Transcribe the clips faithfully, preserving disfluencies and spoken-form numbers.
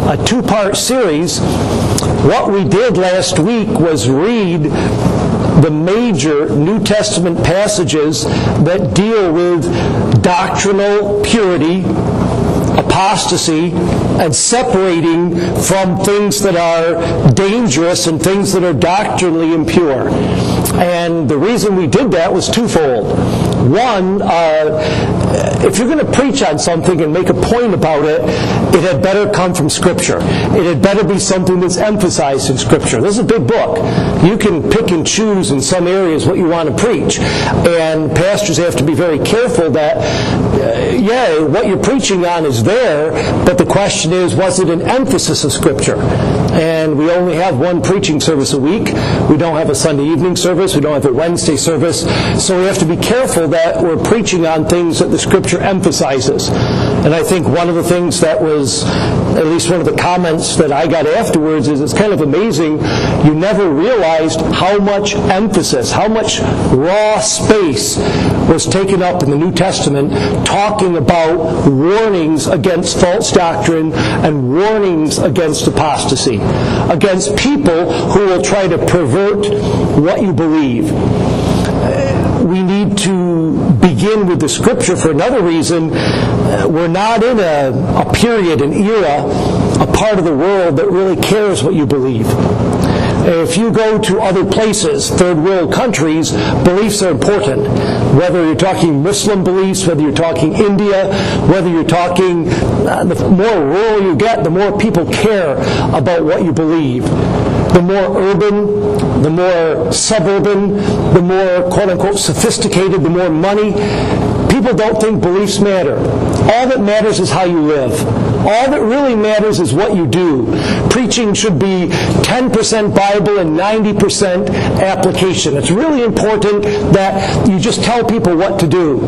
a two-part series. What we did last week was read the major New Testament passages that deal with doctrinal purity, apostasy, and separating from things that are dangerous and things that are doctrinally impure. And the reason we did that was twofold. One, uh, if you're going to preach on something and make a point about it, it had better come from Scripture. It had better be something that's emphasized in Scripture. This is a big book. You can pick and choose in some areas what you want to preach. And pastors have to be very careful that, uh, yeah, what you're preaching on is there, but the question is, was it an emphasis of Scripture? And we only have one preaching service a week. We don't have a Sunday evening service. We don't have a Wednesday service. So we have to be careful that we're preaching on things that the Scripture emphasizes. And I think one of the things that was, at least one of the comments that I got afterwards, is it's kind of amazing. You never realized how much emphasis, how much raw space was taken up in the New Testament talking about warnings against false doctrine and warnings against apostasy, against people who will try to pervert what you believe. We need to begin with the Scripture for another reason. We're not in a, a period, an era, a part of the world that really cares what you believe. If you go to other places, third world countries, beliefs are important. Whether you're talking Muslim beliefs, whether you're talking India, whether you're talking, uh, the more rural you get, the more people care about what you believe. The more urban, the more suburban, the more quote-unquote sophisticated, the more money. People don't think beliefs matter. All that matters is how you live. All that really matters is what you do. Preaching should be ten percent Bible and ninety percent application. It's really important that you just tell people what to do.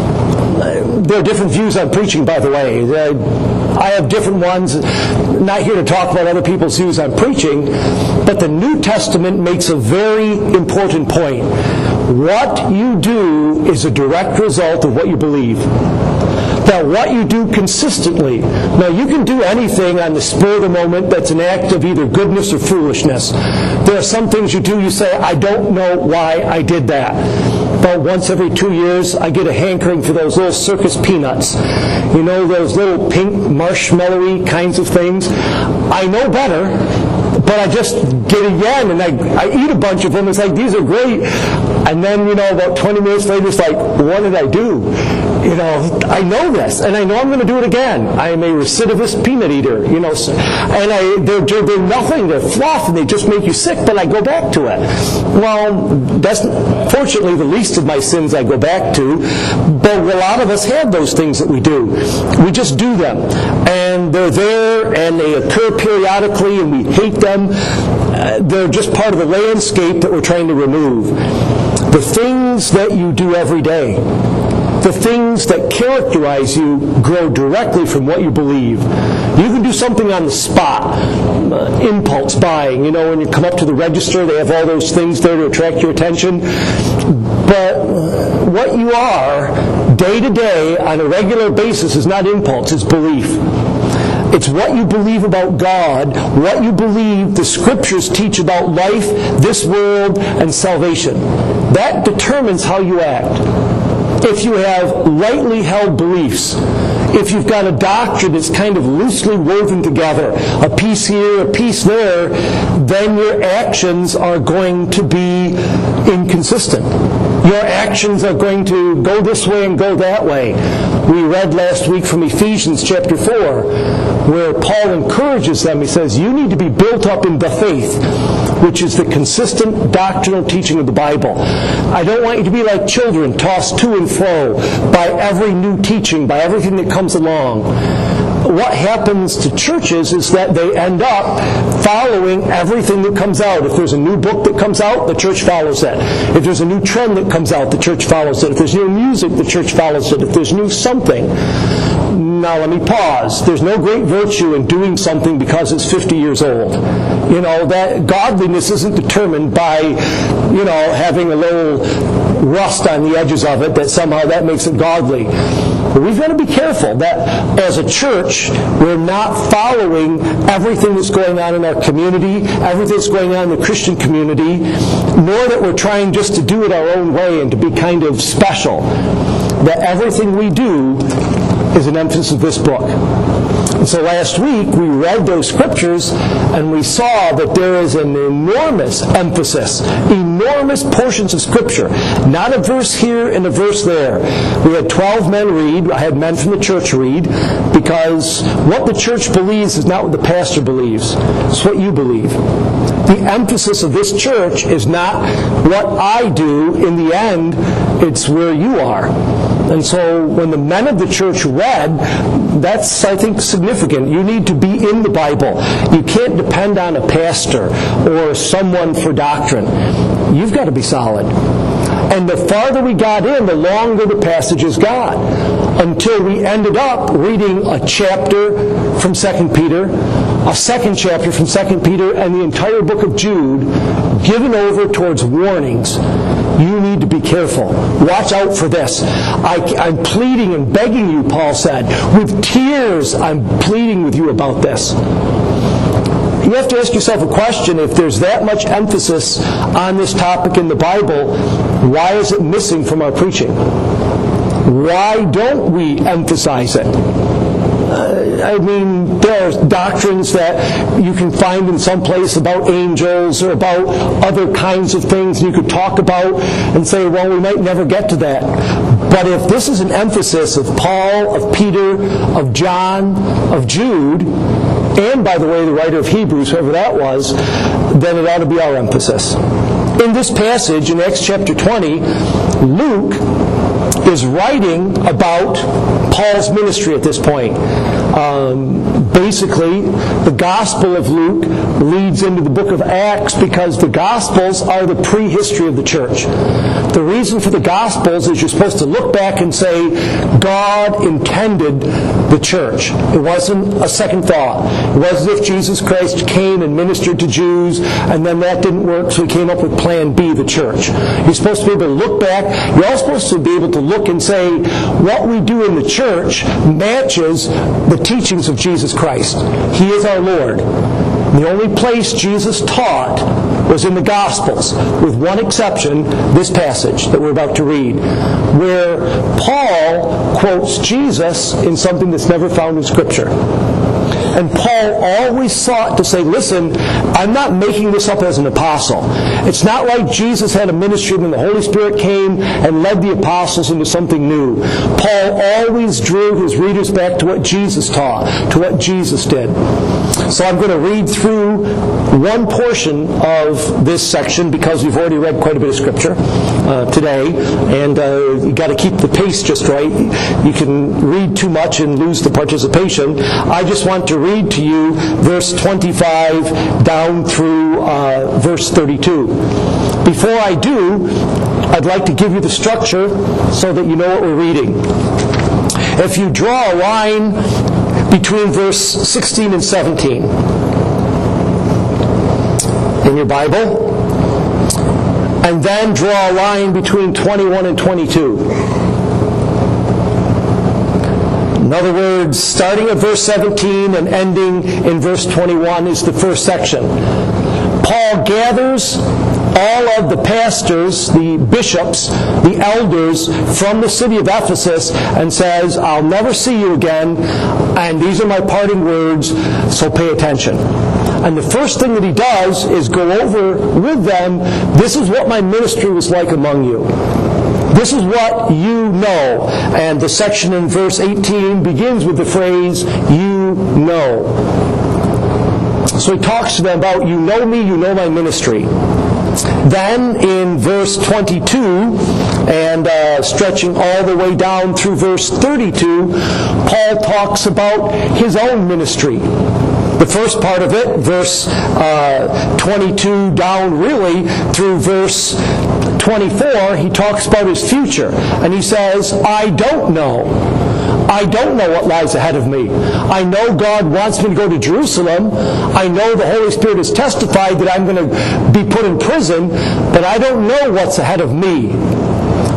There are different views on preaching, by the way. I have different ones. Not here to talk about other people's views on preaching, but the New Testament makes a very important point. What you do is a direct result of what you believe. That what you do consistently. Now, you can do anything on the spur of the moment that's an act of either goodness or foolishness. There are some things you do, you say, I don't know why I did that. But once every two years, I get a hankering for those little circus peanuts. You know, those little pink marshmallowy kinds of things. I know better, but I just get again, and I, I eat a bunch of them. It's like, these are great. And then, you know, about twenty minutes later, it's like, what did I do? You know, I know this, and I know I'm going to do it again. I am a recidivist peanut eater, you know, and I, they're, they're nothing, they're fluff, and they just make you sick, but I go back to it. Well, that's fortunately the least of my sins I go back to, but a lot of us have those things that we do. We just do them, and they're there, and they occur periodically, and we hate them. Uh, they're just part of the landscape that we're trying to remove. The things that you do every day, the things that characterize you, grow directly from what you believe. You can do something on the spot, uh, impulse buying. You know, when you come up to the register, they have all those things there to attract your attention. But what you are, day to day, on a regular basis, is not impulse, it's belief. It's what you believe about God, what you believe the Scriptures teach about life, this world, and salvation. That determines how you act. If you have lightly held beliefs, if you've got a doctrine that's kind of loosely woven together, a piece here, a piece there, then your actions are going to be inconsistent. Your actions are going to go this way and go that way. We read last week from Ephesians chapter four, where Paul encourages them. He says, you need to be built up in the faith, which is the consistent doctrinal teaching of the Bible. I don't want you to be like children, tossed to and fro by every new teaching, by everything that comes along. What happens to churches is that they end up following everything that comes out. If there's a new book that comes out, the church follows it. If there's a new trend that comes out, the church follows it. If there's new music, the church follows it. If there's new something. Now let me pause. There's no great virtue in doing something because it's fifty years old. You know, that godliness isn't determined by, you know, having a little rust on the edges of it, that somehow that makes it godly. But we've got to be careful that as a church, we're not following everything that's going on in our community, everything that's going on in the Christian community, nor that we're trying just to do it our own way and to be kind of special. That everything we do is an emphasis of this book. And so last week we read those scriptures and we saw that there is an enormous emphasis, enormous portions of scripture. Not a verse here and a verse there. We had twelve men read. I had men from the church read, because what the church believes is not what the pastor believes. It's what you believe. The emphasis of this church is not what I do. In the end, it's where you are. And so when the men of the church read, that's, I think, significant. You need to be in the Bible. You can't depend on a pastor or someone for doctrine. You've got to be solid. And the farther we got in, the longer the passages got, until we ended up reading a chapter from Second Peter, a second chapter from Second Peter, and the entire book of Jude, given over towards warnings. You need to be careful. Watch out for this. I, I'm pleading and begging you, Paul said. With tears, I'm pleading with you about this. You have to ask yourself a question. If there's that much emphasis on this topic in the Bible, why is it missing from our preaching? Why don't we emphasize it? Uh, I mean, there are doctrines that you can find in some place about angels or about other kinds of things you could talk about and say, well, we might never get to that. But if this is an emphasis of Paul, of Peter, of John, of Jude, and, by the way, the writer of Hebrews, whoever that was, then it ought to be our emphasis. In this passage, in Acts chapter twenty, Luke is writing about Paul's ministry at this point. Um, basically, the Gospel of Luke leads into the book of Acts because the Gospels are the prehistory of the church. The reason for the Gospels is you're supposed to look back and say, God intended the church. It wasn't a second thought. It wasn't as if Jesus Christ came and ministered to Jews and then that didn't work, so he came up with plan B, the church. You're supposed to be able to look back. You're also supposed to be able to look and say, what we do in the church matches the teachings of Jesus Christ. He is our Lord. The only place Jesus taught was in the Gospels, with one exception, this passage that we're about to read, where Paul quotes Jesus in something that's never found in Scripture. And Paul always sought to say, listen, I'm not making this up as an apostle. It's not like Jesus had a ministry when the Holy Spirit came and led the apostles into something new. Paul always drew his readers back to what Jesus taught, to what Jesus did. So I'm going to read through one portion of this section because we've already read quite a bit of Scripture uh, today, and uh, you've got to keep the pace just right. You can read too much and lose the participation. I just want to read to you verse twenty-five down through uh, verse thirty-two. Before I do, I'd like to give you the structure so that you know what we're reading. If you draw a line between verse sixteen and seventeen in your Bible, and then draw a line between twenty-one and twenty-two. In other words, starting at verse seventeen and ending in verse twenty-one is the first section. Paul gathers all of the pastors, the bishops, the elders from the city of Ephesus and says, I'll never see you again, and these are my parting words, so pay attention. And the first thing that he does is go over with them, this is what my ministry was like among you. This is what you know. And the section in verse eighteen begins with the phrase, you know. So he talks to them about, you know me, you know my ministry. Then in verse twenty-two, and uh, stretching all the way down through verse thirty-two, Paul talks about his own ministry. The first part of it, verse uh, twenty-two down really through verse twenty-four, he talks about his future. And he says, I don't know. I don't know what lies ahead of me. I know God wants me to go to Jerusalem. I know the Holy Spirit has testified that I'm going to be put in prison, but I don't know what's ahead of me.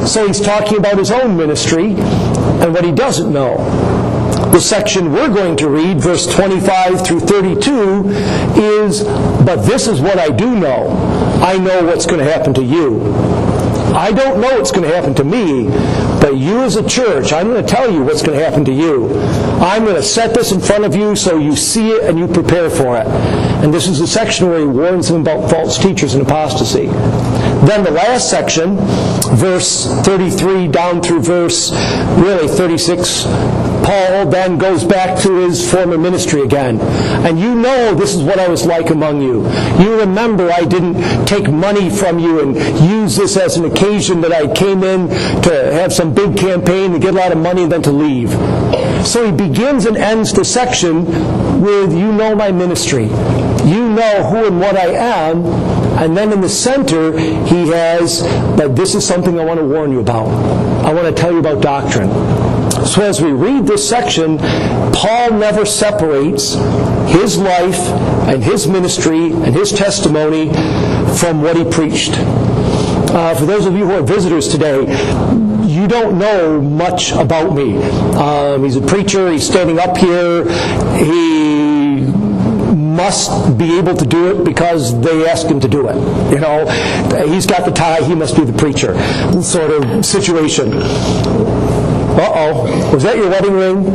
So he's talking about his own ministry and what he doesn't know. The section we're going to read, verse twenty-five through thirty-two, is, "But this is what I do know. I know what's going to happen to you. I don't know what's going to happen to me, but you as a church, I'm going to tell you what's going to happen to you. I'm going to set this in front of you so you see it and you prepare for it." And this is the section where he warns them about false teachers and apostasy. Then the last section, verse thirty-three down through verse, really thirty-six, Paul then goes back to his former ministry again. "And you know this is what I was like among you. You remember I didn't take money from you and use this as an occasion that I came in to have some big campaign to get a lot of money and then to leave." So he begins and ends the section with, "You know my ministry. You know who and what I am." And then in the center, he has, "But this is something I want to warn you about. I want to tell you about doctrine." So as we read this section, Paul never separates his life and his ministry and his testimony from what he preached. Uh, for those of you who are visitors today, you don't know much about me. Um, he's a preacher. He's standing up here. He must be able to do it because they asked him to do it. You know, he's got the tie. He must be the preacher sort of situation. Uh-oh. Was that your wedding ring?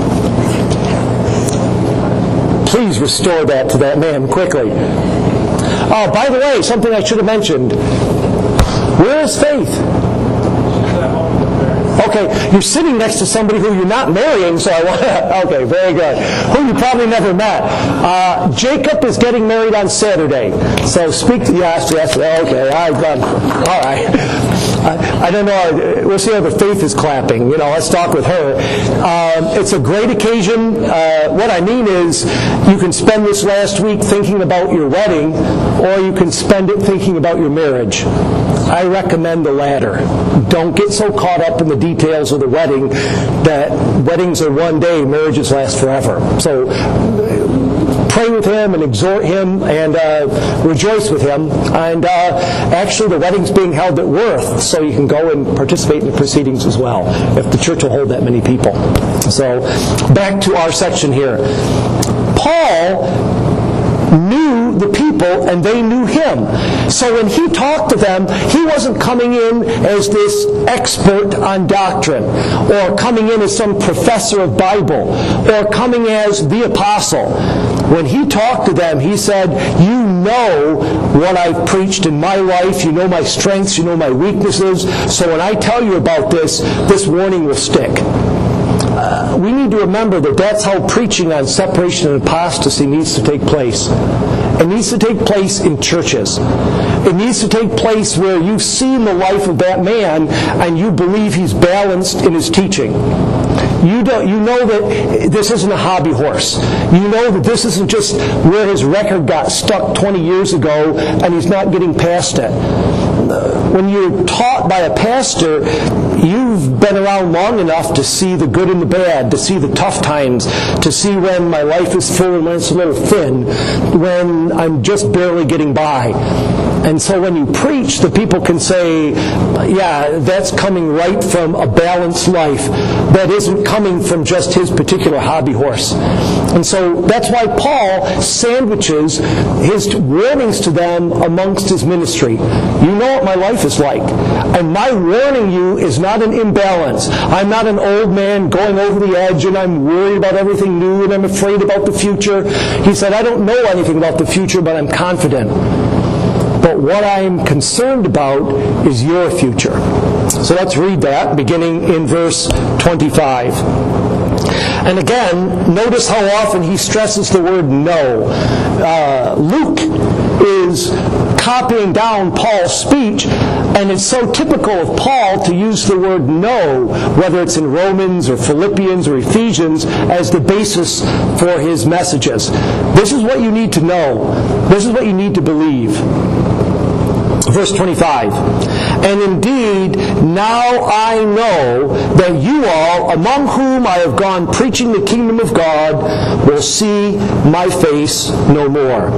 Please restore that to that man quickly. Oh, by the way, something I should have mentioned. Where is Faith? Okay, you're sitting next to somebody who you're not marrying, so I want to... Okay, very good. Who you probably never met. Uh, Jacob is getting married on Saturday. So speak to... Yes, yes, okay, I've done... All right. I, I don't know. We'll see how the Faith is clapping. You know, let's talk with her. Um, it's a great occasion. Uh, what I mean is, you can spend this last week thinking about your wedding, or you can spend it thinking about your marriage. I recommend the latter. Don't get so caught up in the details of the wedding that weddings are one day, marriages last forever. So pray with him and exhort him and uh, rejoice with him. And uh, actually the wedding's being held at Worth, so you can go and participate in the proceedings as well, if the church will hold that many people. So back to our section here. Paul knew the people and they knew him. So when he talked to them, he wasn't coming in as this expert on doctrine, or coming in as some professor of Bible, or coming as the apostle. When he talked to them, he said, "You know what I've preached in my life. You know my strengths. You know my weaknesses. So when I tell you about this, this warning will stick." Uh, we need to remember that that's how preaching on separation and apostasy needs to take place. It needs to take place in churches. It needs to take place where you've seen the life of that man and you believe he's balanced in his teaching. You don't, you know that this isn't a hobby horse. You know that this isn't just where his record got stuck twenty years ago and he's not getting past it. When you're taught by a pastor, you've been around long enough to see the good and the bad, to see the tough times, to see when my life is full and when it's a little thin, when I'm just barely getting by. And so when you preach, the people can say, yeah, that's coming right from a balanced life. That isn't coming from just his particular hobby horse. And so that's why Paul sandwiches his warnings to them amongst his ministry. You know what my life is like. And my warning you is not an imbalance. I'm not an old man going over the edge and I'm worried about everything new and I'm afraid about the future. He said, I don't know anything about the future, but I'm confident. But what I'm concerned about is your future. So let's read that, beginning in verse twenty-five. And again, notice how often he stresses the word know. Uh, Luke is copying down Paul's speech, and it's so typical of Paul to use the word know, whether it's in Romans or Philippians or Ephesians, as the basis for his messages. This is what you need to know. This is what you need to believe. Verse twenty-five, and indeed, now I know that you all, among whom I have gone preaching the kingdom of God, will see my face no more.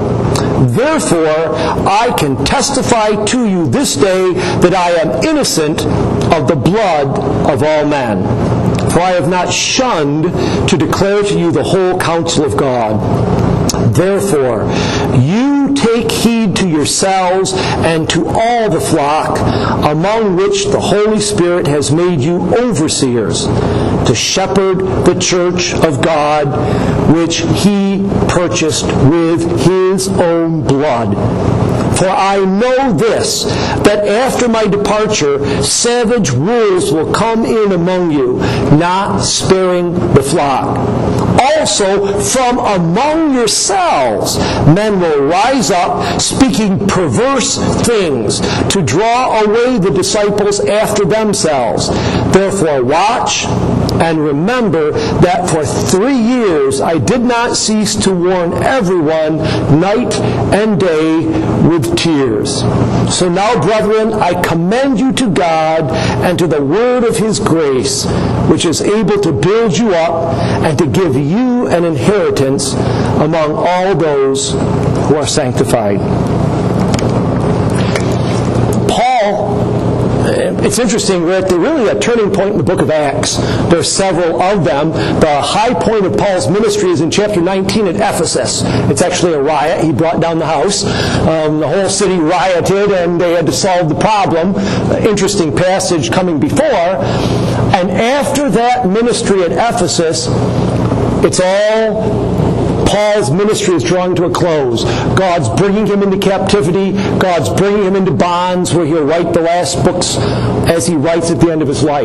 Therefore, I can testify to you this day that I am innocent of the blood of all men. For I have not shunned to declare to you the whole counsel of God. Therefore, you take heed to yourselves and to all the flock, among which the Holy Spirit has made you overseers, to shepherd the church of God, which he purchased with his own blood. For I know this, that after my departure, savage wolves will come in among you, not sparing the flock. Also, from among yourselves, men will rise up, speaking perverse things, to draw away the disciples after themselves. Therefore, watch and remember that for three years I did not cease to warn everyone night and day with tears. So now, brethren, I commend you to God and to the word of his grace, which is able to build you up and to give you an inheritance among all those who are sanctified. Paul, it's interesting, we're at the, really a turning point in the book of Acts. There are several of them. The high point of Paul's ministry is in chapter nineteen at Ephesus. It's actually a riot. He brought down the house. Um, the whole city rioted, and they had to solve the problem. Interesting passage coming before. And after that ministry at Ephesus, it's all... Paul's ministry is drawing to a close. God's bringing him into captivity. God's bringing him into bonds where he'll write the last books as he writes at the end of his life.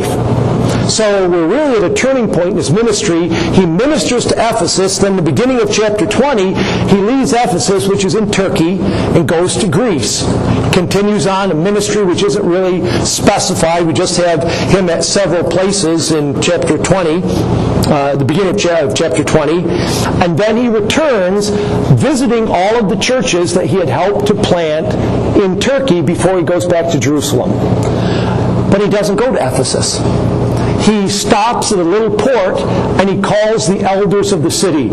So we're really at a turning point in his ministry. He ministers to Ephesus. Then the beginning of chapter twenty, he leaves Ephesus, which is in Turkey, and goes to Greece. Continues on a ministry which isn't really specified. We just have him at several places in chapter twenty, uh, the beginning of, cha- of chapter twenty. And then he returns visiting all of the churches that he had helped to plant in Turkey before he goes back to Jerusalem. But he doesn't go to Ephesus. He stops at a little port and he calls the elders of the city.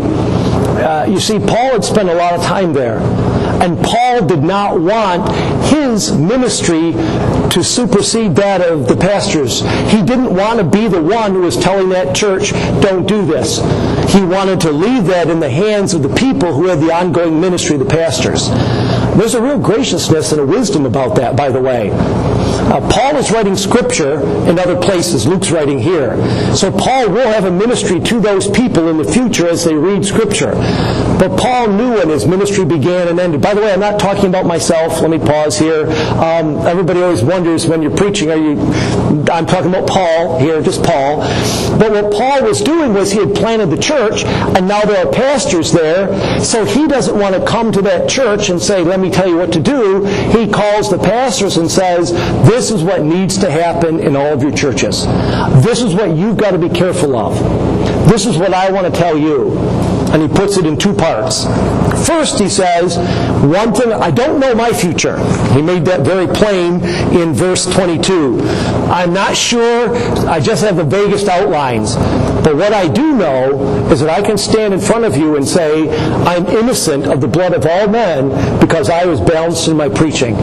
Uh, you see, Paul had spent a lot of time there. And Paul did not want his ministry to supersede that of the pastors. He didn't want to be the one who was telling that church, don't do this. He wanted to leave that in the hands of the people who had the ongoing ministry of the pastors. There's a real graciousness and a wisdom about that, by the way. Uh, Paul is writing Scripture in other places. Luke's writing here. So Paul will have a ministry to those people in the future as they read Scripture. But Paul knew when his ministry began and ended. By the way, I'm not talking about myself. Let me pause here. Um, everybody always wonders when you're preaching, are you... I'm talking about Paul here, just Paul. But what Paul was doing was he had planted the church, and now there are pastors there. So he doesn't want to come to that church and say, let me tell you what to do. He calls the pastors and says, this is what needs to happen in all of your churches. This is what you've got to be careful of. This is what I want to tell you. And he puts it in two parts. First, he says, one thing, I don't know my future. He made that very plain in verse twenty-two. I'm not sure, I just have the vaguest outlines. But what I do know is that I can stand in front of you and say, I'm innocent of the blood of all men because I was balanced in my preaching.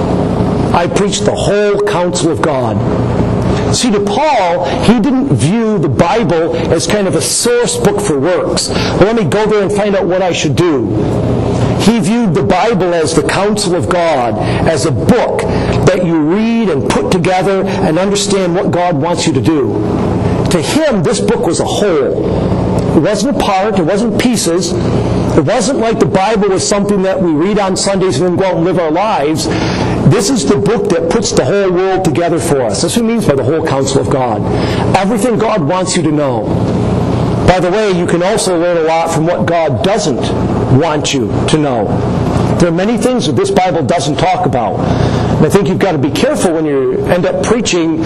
I preached the whole counsel of God. See, to Paul, he didn't view the Bible as kind of a source book for works. Well, let me go there and find out what I should do. He viewed the Bible as the counsel of God, as a book that you read and put together and understand what God wants you to do. To him, this book was a whole. It wasn't a part, it wasn't pieces. It wasn't like the Bible was something that we read on Sundays and then go out and live our lives. This is the book that puts the whole world together for us. That's what he means by the whole counsel of God. Everything God wants you to know. By the way, you can also learn a lot from what God doesn't want you to know. There are many things that this Bible doesn't talk about. And I think you've got to be careful when you end up preaching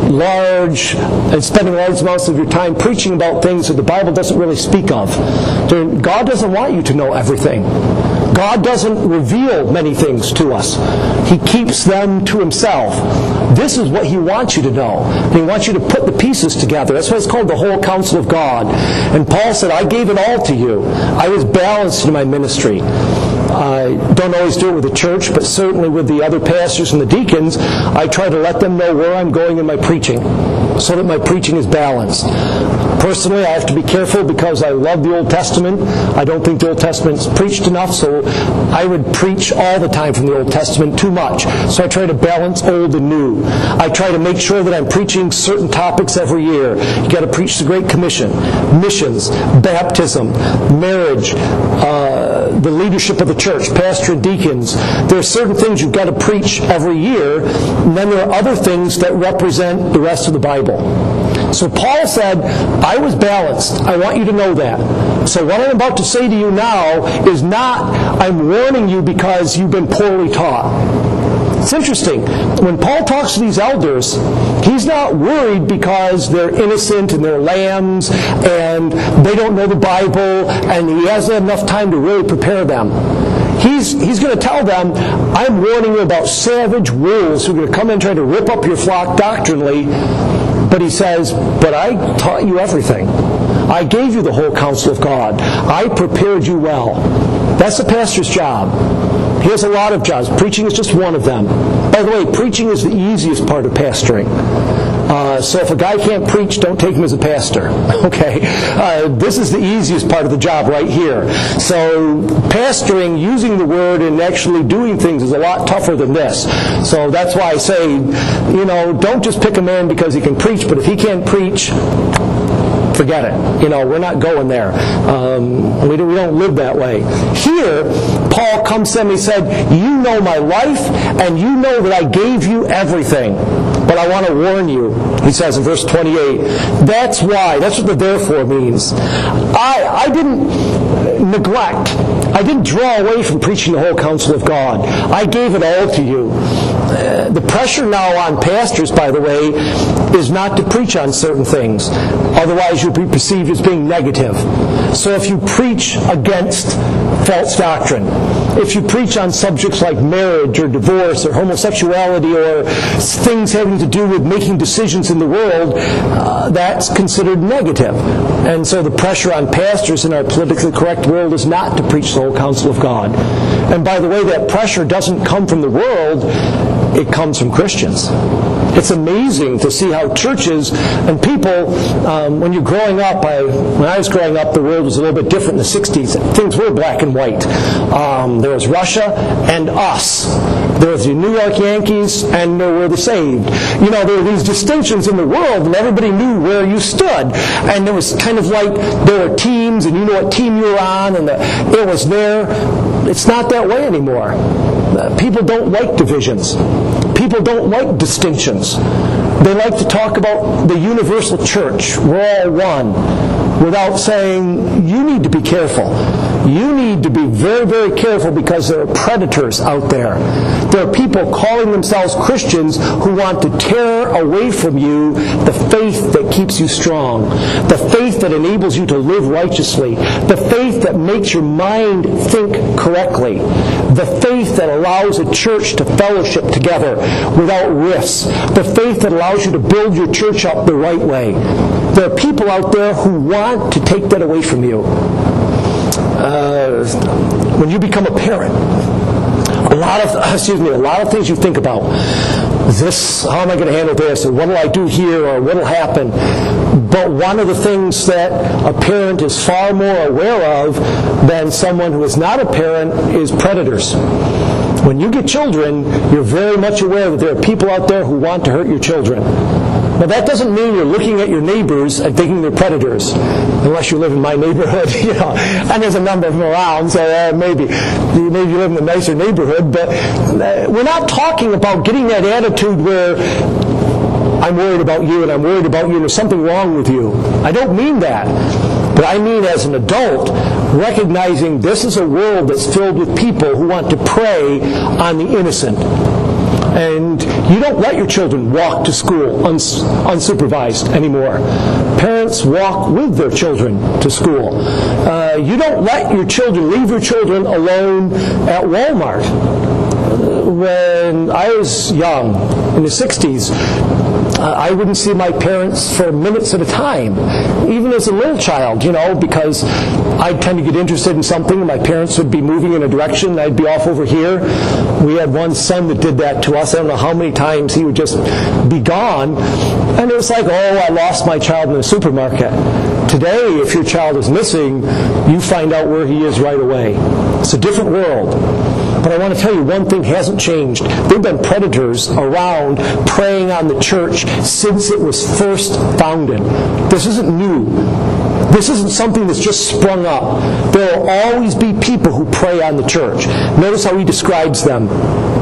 large and spending large amounts of your time preaching about things that the Bible doesn't really speak of. God doesn't want you to know everything. God doesn't reveal many things to us. He keeps them to himself. This is what he wants you to know. He wants you to put the pieces together. That's why it's called the whole counsel of God. And Paul said, I gave it all to you. I was balanced in my ministry. I don't always do it with the church, but certainly with the other pastors and the deacons, I try to let them know where I'm going in my preaching, so that my preaching is balanced. Personally, I have to be careful because I love the Old Testament. I don't think the Old Testament's preached enough, so I would preach all the time from the Old Testament too much. So I try to balance old and new. I try to make sure that I'm preaching certain topics every year. You got to preach the Great Commission, missions, baptism, marriage, uh, the leadership of the church, pastor and deacons. There are certain things you've got to preach every year, and then there are other things that represent the rest of the Bible. So Paul said, I was balanced. I want you to know that. So what I'm about to say to you now is not, I'm warning you because you've been poorly taught. It's interesting. When Paul talks to these elders, he's not worried because they're innocent and they're lambs and they don't know the Bible and he hasn't enough time to really prepare them. He's, he's going to tell them, I'm warning you about savage wolves who are going to come and try to rip up your flock doctrinally. But he says, but I taught you everything. I gave you the whole counsel of God. I prepared you well. That's the pastor's job. He has a lot of jobs. Preaching is just one of them. By the way, preaching is the easiest part of pastoring. Uh, so if a guy can't preach, don't take him as a pastor. Okay? Uh, this is the easiest part of the job right here. So pastoring, using the word and actually doing things is a lot tougher than this. So that's why I say, you know, don't just pick a man because he can preach, but if he can't preach, forget it. You know, we're not going there. Um, we, don't, we don't live that way. Here, Paul comes to them and he said, you know my life, and you know that I gave you everything. But I want to warn you, he says in verse twenty-eight, that's why, that's what the therefore means. I, I didn't neglect, I didn't draw away from preaching the whole counsel of God. I gave it all to you. Uh, the pressure now on pastors, by the way, is not to preach on certain things. Otherwise you'll be perceived as being negative. So if you preach against false doctrine, if you preach on subjects like marriage or divorce or homosexuality or things having to do with making decisions in the world, uh, that's considered negative. And so the pressure on pastors in our politically correct world is not to preach the whole counsel of God. And by the way, that pressure doesn't come from the world, it comes from Christians. It's amazing to see how churches and people, um, when you're growing up, I, when I was growing up, the world was a little bit different in the sixties. Things were black and white. Um, there was Russia and us. There was the New York Yankees and there were the saved. You know, there were these distinctions in the world and everybody knew where you stood. And it was kind of like there were teams and you know what team you were on and the, it was there. It's not that way anymore. Uh, people don't like divisions. People don't like distinctions. They like to talk about the universal church. We're all one. Without saying, you need to be careful. You need to be very, very careful because there are predators out there. There are people calling themselves Christians who want to tear away from you the faith that keeps you strong, the faith that enables you to live righteously, the faith that makes your mind think correctly, the faith that allows a church to fellowship together without rifts, the faith that allows you to build your church up the right way. There are people out there who want to take that away from you. Uh, when you become a parent, a lot of excuse me, a lot of things you think about. This, how am I going to handle this? Or what will I do here? Or what will happen? But one of the things that a parent is far more aware of than someone who is not a parent is predators. When you get children, you're very much aware that there are people out there who want to hurt your children. Now that doesn't mean you're looking at your neighbors and thinking they're predators, unless you live in my neighborhood, you know. And there's a number of them around, so uh, maybe maybe you live in a nicer neighborhood. But uh, we're not talking about getting that attitude where I'm worried about you and I'm worried about you and there's something wrong with you. I don't mean that. But I mean as an adult, recognizing this is a world that's filled with people who want to prey on the innocent. And you don't let your children walk to school uns- unsupervised anymore. Parents walk with their children to school. Uh, you don't let your children, leave your children alone at Walmart. When I was young, in the sixties, uh, I wouldn't see my parents for minutes at a time, even as a little child, you know, because I'd tend to get interested in something, and my parents would be moving in a direction, and I'd be off over here. We had one son that did that to us. I don't know how many times he would just be gone, and it was like, oh, I lost my child in the supermarket. Today, if your child is missing, you find out where he is right away. It's a different world. But I want to tell you, one thing hasn't changed. There have been predators around preying on the church since it was first founded. This isn't new. This isn't something that's just sprung up. There will always be people who prey on the church. Notice how he describes them.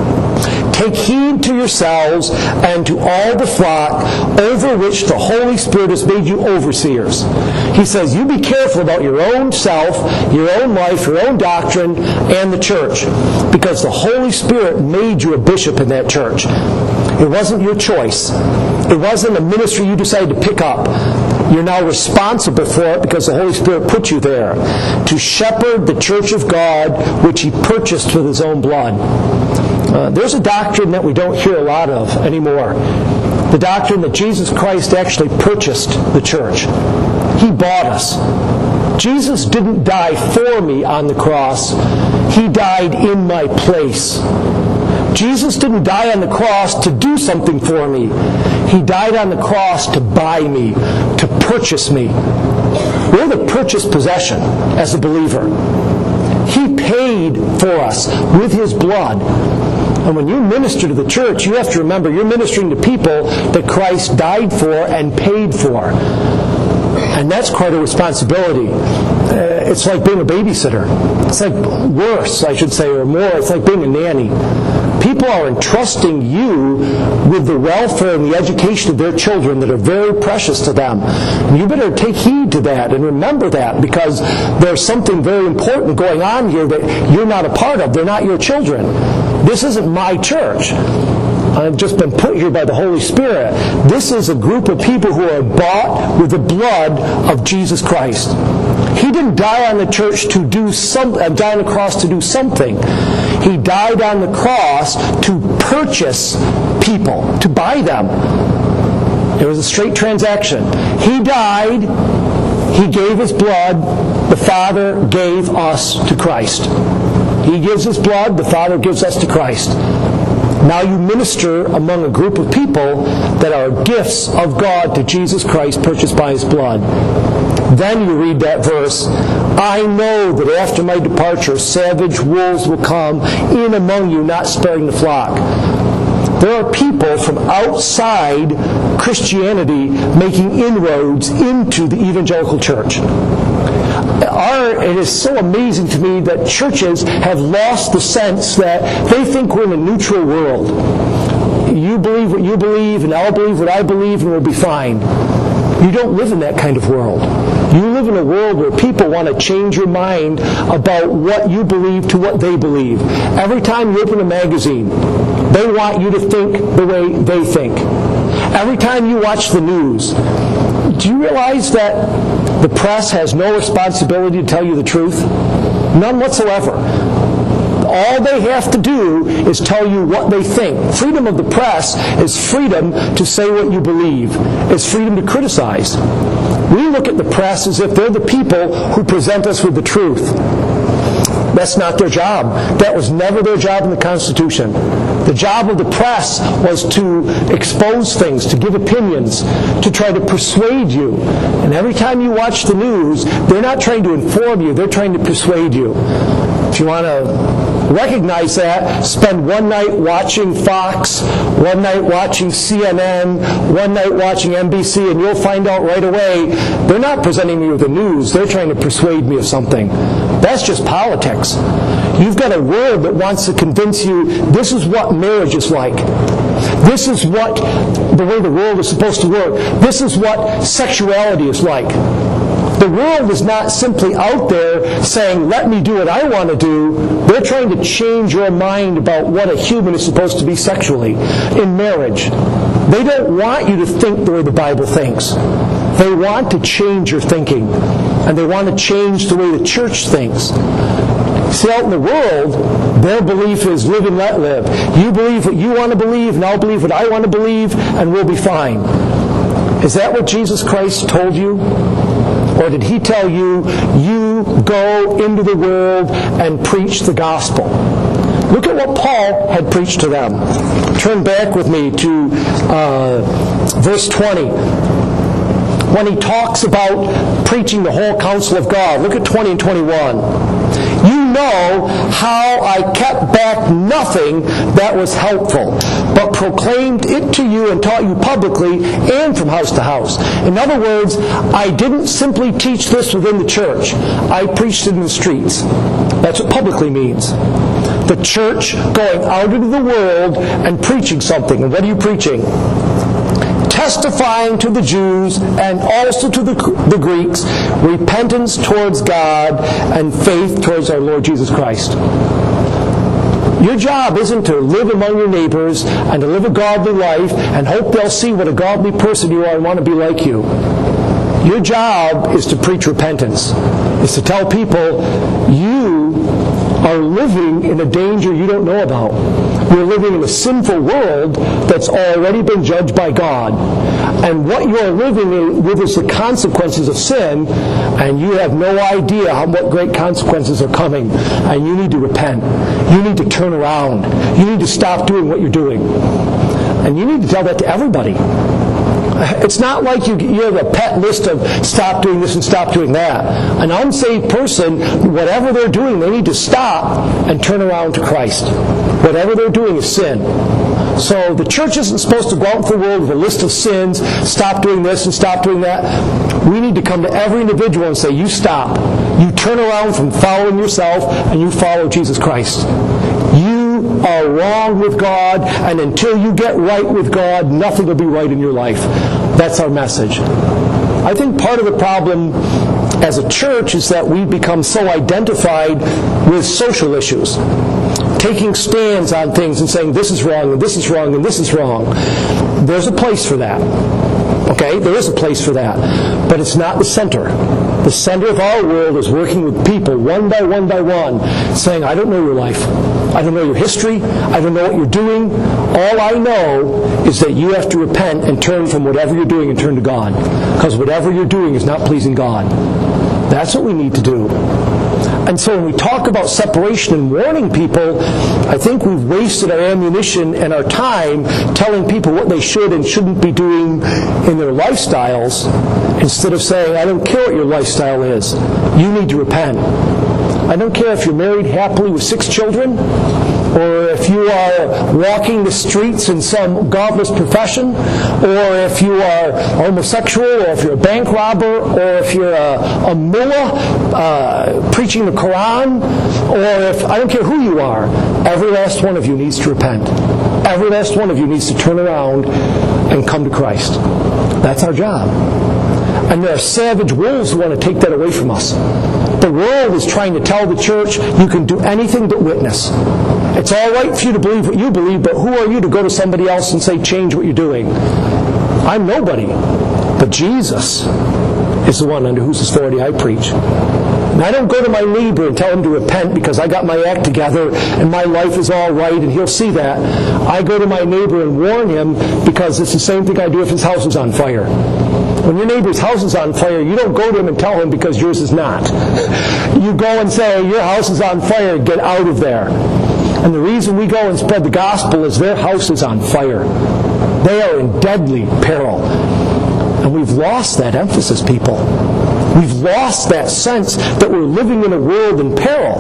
Take heed to yourselves and to all the flock over which the Holy Spirit has made you overseers. He says, you be careful about your own self, your own life, your own doctrine, and the church. Because the Holy Spirit made you a bishop in that church. It wasn't your choice. It wasn't a ministry you decided to pick up. You're now responsible for it because the Holy Spirit put you there to shepherd the church of God, which He purchased with His own blood. Uh, there's a doctrine that we don't hear a lot of anymore. The doctrine that Jesus Christ actually purchased the church. He bought us. Jesus didn't die for me on the cross. He died in my place. Jesus didn't die on the cross to do something for me. He died on the cross to buy me, to purchase me. We're the purchased possession as a believer. He paid for us with His blood. And when you minister to the church, you have to remember you're ministering to people that Christ died for and paid for. And that's quite a responsibility. Uh, it's like being a babysitter. It's like worse, I should say, or more. It's like being a nanny. People are entrusting you with the welfare and the education of their children that are very precious to them. And you better take heed to that and remember that, because there's something very important going on here that you're not a part of. They're not your children. This isn't my church. I've just been put here by the Holy Spirit. This is a group of people who are bought with the blood of Jesus Christ. He didn't die on the church to do some, uh, die on the cross to do something. He died on the cross to purchase people, to buy them. It was a straight transaction. He died. He gave His blood. The Father gave us to Christ. He gives His blood. The Father gives us to Christ. Now you minister among a group of people that are gifts of God to Jesus Christ, purchased by His blood. Then you read that verse, I know that after my departure, savage wolves will come in among you, not sparing the flock. There are people from outside Christianity making inroads into the evangelical church. Our, it is so amazing to me that churches have lost the sense that they think we're in a neutral world. You believe what you believe, and I'll believe what I believe, and we'll be fine. You don't live in that kind of world. You live in a world where people want to change your mind about what you believe to what they believe. Every time you open a magazine, they want you to think the way they think. Every time you watch the news, do you realize that the press has no responsibility to tell you the truth? None whatsoever. All they have to do is tell you what they think. Freedom of the press is freedom to say what you believe. It's freedom to criticize. We look at the press as if they're the people who present us with the truth. That's not their job. That was never their job in the Constitution. The job of the press was to expose things, to give opinions, to try to persuade you. And every time you watch the news, they're not trying to inform you, they're trying to persuade you. If you want to recognize that, spend one night watching Fox, one night watching C N N, one night watching N B C, and you'll find out right away they're not presenting me with the news, they're trying to persuade me of something. That's just politics. You've got a world that wants to convince you this is what marriage is like. This is what the way the world is supposed to work. This is what sexuality is like. The world is not simply out there saying, let me do what I want to do. They're trying to change your mind about what a human is supposed to be sexually in marriage. They don't want you to think the way the Bible thinks. They want to change your thinking. And they want to change the way the church thinks. See, out in the world, their belief is live and let live. You believe what you want to believe, and I'll believe what I want to believe, and we'll be fine. Is that what Jesus Christ told you? Or did He tell you, you go into the world and preach the gospel? Look at what Paul had preached to them. Turn back with me to uh, verse twenty. When he talks about preaching the whole counsel of God. Look at twenty and twenty-one. You know how I kept back nothing that was helpful, but proclaimed it to you and taught you publicly and from house to house. In other words, I didn't simply teach this within the church. I preached it in the streets. That's what publicly means. The church going out into the world and preaching something. And what are you preaching? Testifying to the Jews and also to the, the Greeks, repentance towards God and faith towards our Lord Jesus Christ. Your job isn't to live among your neighbors and to live a godly life and hope they'll see what a godly person you are and want to be like you. Your job is to preach repentance. Is to tell people, you are living in a danger you don't know about. You're living in a sinful world that's already been judged by God. And what you're living with is the consequences of sin, and you have no idea how what great consequences are coming. And you need to repent. You need to turn around. You need to stop doing what you're doing. And you need to tell that to everybody. It's not like you, you have a pet list of stop doing this and stop doing that. An unsaved person, whatever they're doing, they need to stop and turn around to Christ. Whatever they're doing is sin. So the church isn't supposed to go out into the world with a list of sins, stop doing this and stop doing that. We need to come to every individual and say, you stop. You turn around from following yourself and you follow Jesus Christ. You are wrong with God, and until you get right with God, nothing will be right in your life. That's our message. I think part of the problem as a church is that we've become so identified with social issues, taking stands on things and saying this is wrong and this is wrong and this is wrong. There's a place for that. Okay, there is a place for that. But it's not the center. The center of our world is working with people one by one by one, saying, I don't know your life. I don't know your history. I don't know what you're doing. All I know is that you have to repent and turn from whatever you're doing and turn to God. Because whatever you're doing is not pleasing God. That's what we need to do. And so when we talk about separation and warning people, I think we've wasted our ammunition and our time telling people what they should and shouldn't be doing in their lifestyles, instead of saying, I don't care what your lifestyle is. You need to repent. I don't care if you're married happily with six children, or if you are walking the streets in some godless profession, or if you are homosexual, or if you're a bank robber, or if you're a, a mullah uh, preaching the Quran, or if, I don't care who you are, every last one of you needs to repent. Every last one of you needs to turn around and come to Christ. That's our job. And there are savage wolves who want to take that away from us. The world is trying to tell the church you can do anything but witness. It's all right for you to believe what you believe, but who are you to go to somebody else and say, change what you're doing? I'm nobody. But Jesus is the one under whose authority I preach. And I don't go to my neighbor and tell him to repent because I got my act together and my life is all right and he'll see that. I go to my neighbor and warn him because it's the same thing I do if his house is on fire. When your neighbor's house is on fire, you don't go to him and tell him because yours is not. You go and say, your house is on fire, get out of there. And the reason we go and spread the gospel is their house is on fire. They are in deadly peril. And we've lost that emphasis, people. We've lost that sense that we're living in a world in peril.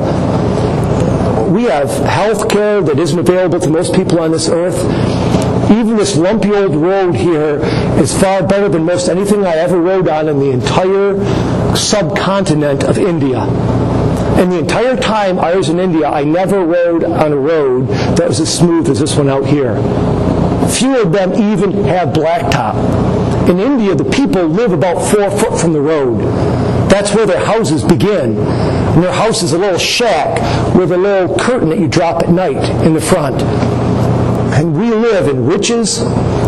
We have health care that isn't available to most people on this earth. Even this lumpy old road here is far better than most anything I ever rode on in the entire subcontinent of India. And the entire time I was in India, I never rode on a road that was as smooth as this one out here. Few of them even have blacktop. In India, the people live about four foot from the road. That's where their houses begin. And their house is a little shack with a little curtain that you drop at night in the front. And we live in riches,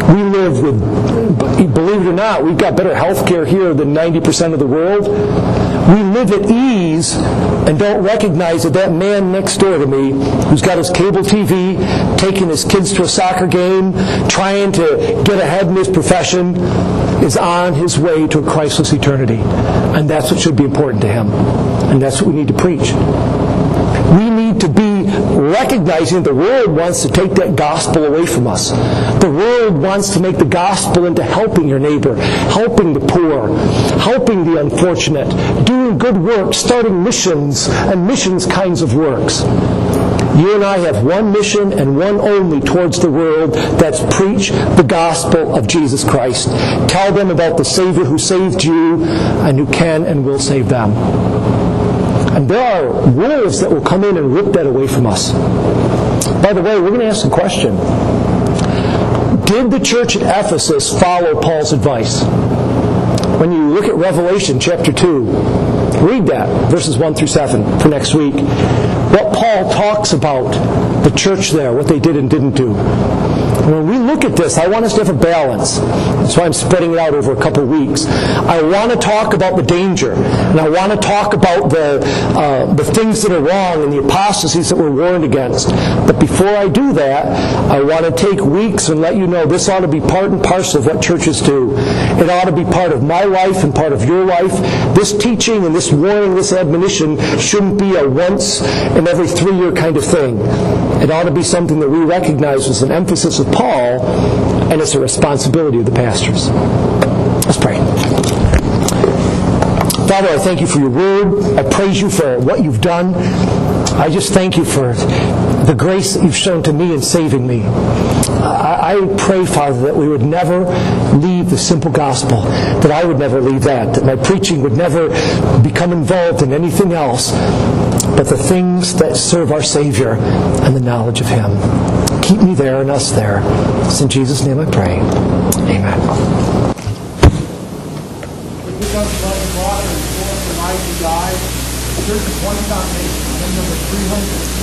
We live with, believe it or not, we've got better health care here than ninety percent of the world. We live at ease and don't recognize that that man next door to me, who's got his cable T V, taking his kids to a soccer game, trying to get ahead in his profession, is on his way to a Christless eternity. And that's what should be important to him. And that's what we need to preach. We need to be recognizing the world wants to take that gospel away from us. The world wants to make the gospel into helping your neighbor, helping the poor, helping the unfortunate, doing good work, starting missions and missions kinds of works. You and I have one mission and one only towards the world. That's preach the gospel of Jesus Christ. Tell them about the Savior who saved you and who can and will save them. And there are wolves that will come in and rip that away from us. By the way, we're going to ask a question. Did the church at Ephesus follow Paul's advice? When you look at Revelation chapter two, read that, verses one through seven for next week. What Paul talks about the church there, what they did and didn't do. When we look at this, I want us to have a balance. That's why I'm spreading it out over a couple of weeks. I want to talk about the danger, and I want to talk about the uh, the things that are wrong and the apostasies that we're warned against. But before I do that, I want to take weeks and let you know this ought to be part and parcel of what churches do. It ought to be part of my life and part of your life. This teaching and this warning, this admonition shouldn't be a once in every three-year kind of thing. It ought to be something that we recognize as an emphasis of Paul, and it's a responsibility of the pastors. Let's pray. Father, I thank you for your word. I praise you for what you've done. I just thank you for the grace that you've shown to me in saving me. I, I pray, Father, that we would never leave the simple gospel, that I would never leave that, that my preaching would never become involved in anything else but the things that serve our Savior and the knowledge of Him. Keep me there and us there. It's in Jesus' name I pray. Amen. Church of One Foundation, number three hundred.